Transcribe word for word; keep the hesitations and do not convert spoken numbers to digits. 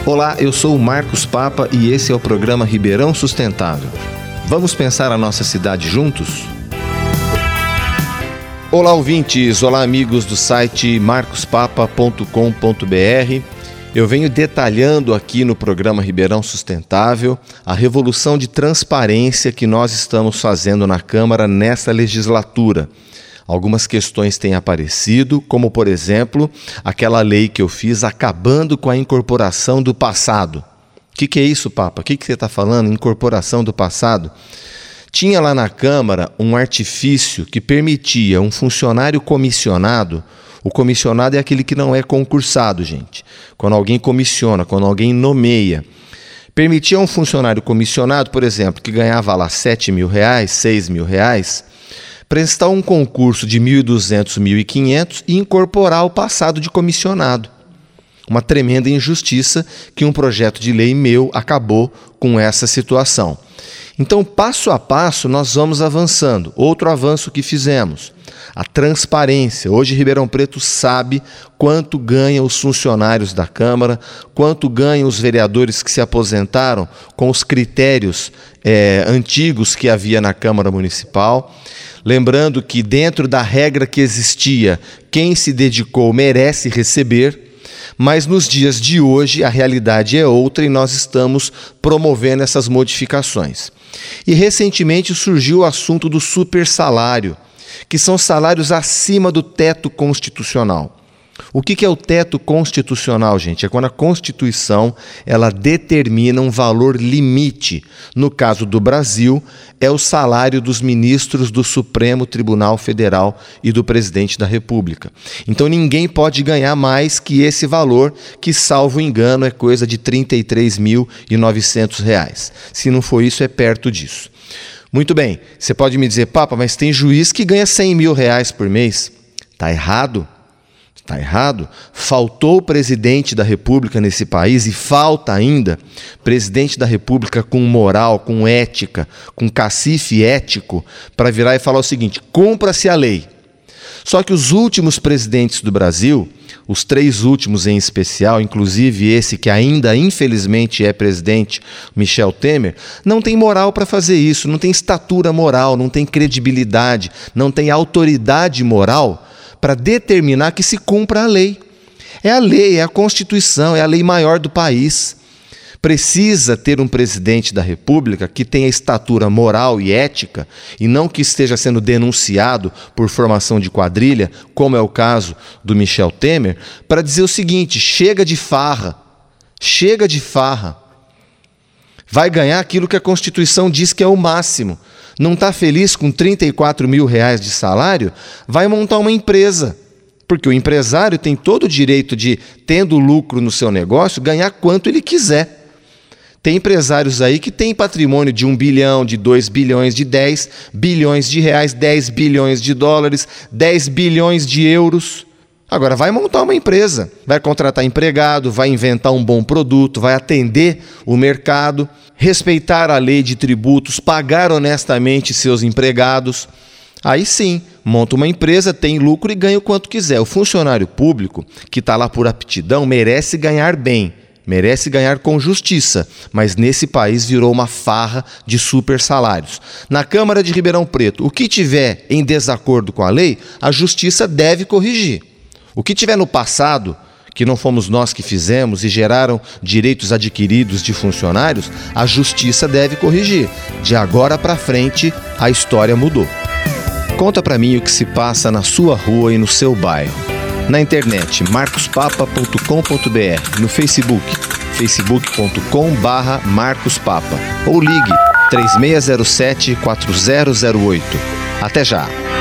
Olá, eu sou o Marcos Papa e esse é o programa Ribeirão Sustentável. Vamos pensar a nossa cidade juntos? Olá, ouvintes! Olá, amigos do site marcos papa ponto com ponto b r. Eu venho detalhando aqui no programa Ribeirão Sustentável a revolução de transparência que nós estamos fazendo na Câmara nessa legislatura. Algumas questões têm aparecido, como, por exemplo, aquela lei que eu fiz acabando com a incorporação do passado. O que, que é isso, Papa? O que, que você está falando? Incorporação do passado? Tinha lá na Câmara um artifício que permitia um funcionário comissionado. O comissionado é aquele que não é concursado, gente. Quando alguém comissiona, quando alguém nomeia. Permitia um funcionário comissionado, por exemplo, que ganhava lá sete mil reais, seis mil reais, prestar um concurso de mil e duzentos, mil e quinhentos e incorporar o passado de comissionado. Uma tremenda injustiça que um projeto de lei meu acabou com essa situação. Então, passo a passo, nós vamos avançando. Outro avanço que fizemos, a transparência. Hoje, Ribeirão Preto sabe quanto ganham os funcionários da Câmara, quanto ganham os vereadores que se aposentaram com os critérios é, antigos que havia na Câmara Municipal. Lembrando que dentro da regra que existia, quem se dedicou merece receber, mas nos dias de hoje a realidade é outra e nós estamos promovendo essas modificações. E recentemente surgiu o assunto do supersalário, que são salários acima do teto constitucional. O que é o teto constitucional, gente? É quando a Constituição ela determina um valor limite. No caso do Brasil, é o salário dos ministros do Supremo Tribunal Federal e do Presidente da República. Então ninguém pode ganhar mais que esse valor, que, salvo engano, é coisa de trinta e três mil e novecentos reais. Se não for isso, é perto disso. Muito bem, você pode me dizer, Papa, mas tem juiz que ganha cem mil reais por mês. Está errado? Está errado? Faltou o presidente da República nesse país e falta ainda presidente da República com moral, com ética, com cacife ético para virar e falar o seguinte, cumpra-se a lei. Só que os últimos presidentes do Brasil, os três últimos em especial, inclusive esse que ainda infelizmente é presidente, Michel Temer, não tem moral para fazer isso, não tem estatura moral, não tem credibilidade, não tem autoridade moral para determinar que se cumpra a lei. É a lei, é a Constituição, é a lei maior do país. Precisa ter um presidente da República que tenha estatura moral e ética e não que esteja sendo denunciado por formação de quadrilha, como é o caso do Michel Temer, para dizer o seguinte, chega de farra, chega de farra. Vai ganhar aquilo que a Constituição diz que é o máximo. Não está feliz com trinta e quatro mil reais de salário? Vai montar uma empresa. Porque o empresário tem todo o direito de, tendo lucro no seu negócio, ganhar quanto ele quiser. Tem empresários aí que têm patrimônio de um bilhão, de dois bilhões, de dez bilhões de reais, dez bilhões de dólares, dez bilhões de euros. Agora, vai montar uma empresa, vai contratar empregado, vai inventar um bom produto, vai atender o mercado, respeitar a lei de tributos, pagar honestamente seus empregados. Aí sim, monta uma empresa, tem lucro e ganha o quanto quiser. O funcionário público, que está lá por aptidão, merece ganhar bem, merece ganhar com justiça, mas nesse país virou uma farra de super salários. Na Câmara de Ribeirão Preto, o que tiver em desacordo com a lei, a justiça deve corrigir. O que tiver no passado, que não fomos nós que fizemos e geraram direitos adquiridos de funcionários, a justiça deve corrigir. De agora para frente, a história mudou. Conta para mim o que se passa na sua rua e no seu bairro. Na internet, marcos papa ponto com ponto b r, no Facebook, facebook ponto com barra marcos papa ou ligue três seis zero sete, quatro zero zero oito. Até já!